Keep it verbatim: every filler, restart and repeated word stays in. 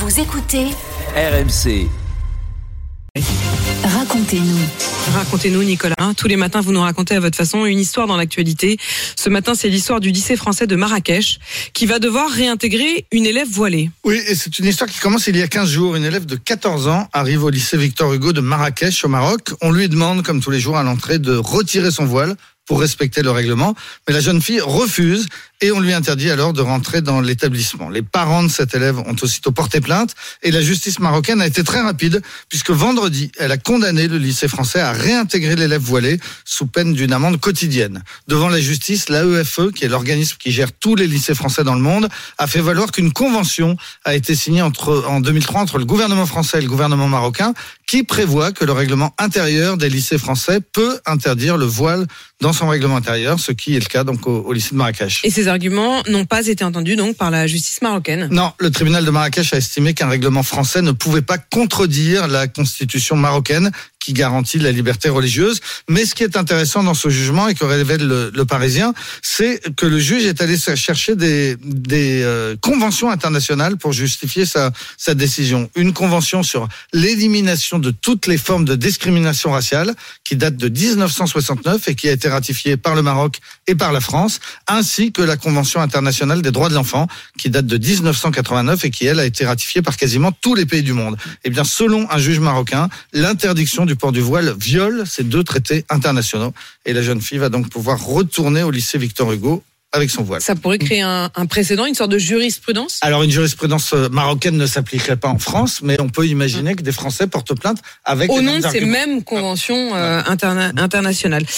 Vous écoutez R M C. Racontez-nous. Racontez-nous, Nicolas. Tous les matins, vous nous racontez à votre façon une histoire dans l'actualité. Ce matin, c'est l'histoire du lycée français de Marrakech qui va devoir réintégrer une élève voilée. Oui, et c'est une histoire qui commence il y a quinze jours. Une élève de quatorze ans arrive au lycée Victor Hugo de Marrakech, au Maroc. On lui demande, comme tous les jours à l'entrée, de retirer son voile pour respecter le règlement. Mais la jeune fille refuse et on lui interdit alors de rentrer dans l'établissement. Les parents de cette élève ont aussitôt porté plainte et la justice marocaine a été très rapide puisque vendredi, elle a condamné le lycée français à réintégrer l'élève voilé sous peine d'une amende quotidienne. Devant la justice, l'A E F E, qui est l'organisme qui gère tous les lycées français dans le monde, a fait valoir qu'une convention a été signée entre, en deux mille trois entre le gouvernement français et le gouvernement marocain qui prévoit que le règlement intérieur des lycées français peut interdire le voile dans son règlement intérieur, ce qui est le cas donc au, au lycée de Marrakech. Et ces arguments n'ont pas été entendus donc par la justice marocaine. Non, le tribunal de Marrakech a estimé qu'un règlement français ne pouvait pas contredire la constitution marocaine qui garantit la liberté religieuse. Mais ce qui est intéressant dans ce jugement et que révèle le, le Parisien, c'est que le juge est allé chercher des, des euh, conventions internationales pour justifier sa, sa décision. Une convention sur l'élimination de toutes les formes de discrimination raciale qui date de dix-neuf cent soixante-neuf et qui a été ratifiée par le Maroc et par la France, ainsi que la Convention internationale des droits de l'enfant qui date de dix-neuf cent quatre-vingt-neuf et qui, elle, a été ratifiée par quasiment tous les pays du monde. Eh bien, selon un juge marocain, l'interdiction du port du voile viole ces deux traités internationaux. Et la jeune fille va donc pouvoir retourner au lycée Victor Hugo avec son voile. Ça pourrait créer un, un précédent, une sorte de jurisprudence ? Alors, une jurisprudence marocaine ne s'appliquerait pas en France, mais on peut imaginer que des Français portent plainte avec au les nom mêmes de ces arguments. mêmes conventions euh, interna- internationales.